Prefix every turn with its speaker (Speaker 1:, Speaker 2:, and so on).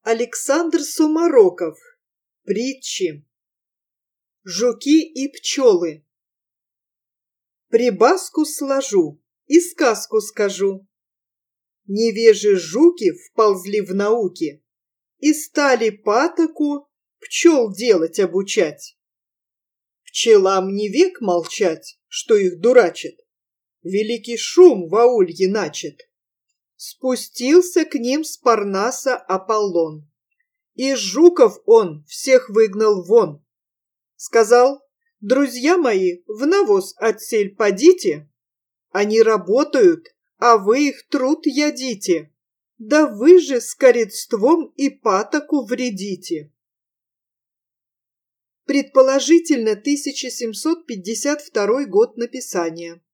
Speaker 1: Александр Сумароков. Притчи. Жуки и пчелы. Прибаску сложу и сказку скажу. Невежи жуки вползли в науки и стали патоку пчел делать обучать. Пчелам не век молчать, что их дурачит. Великий шум в аулье начат. Спустился к ним с Парнаса Аполлон. И жуков он всех выгнал вон. Сказал: друзья мои, в навоз отсель подите. Они работают, а вы их труд ядите. Да вы же с коредством и патоку вредите. Предположительно, 1752 год написания.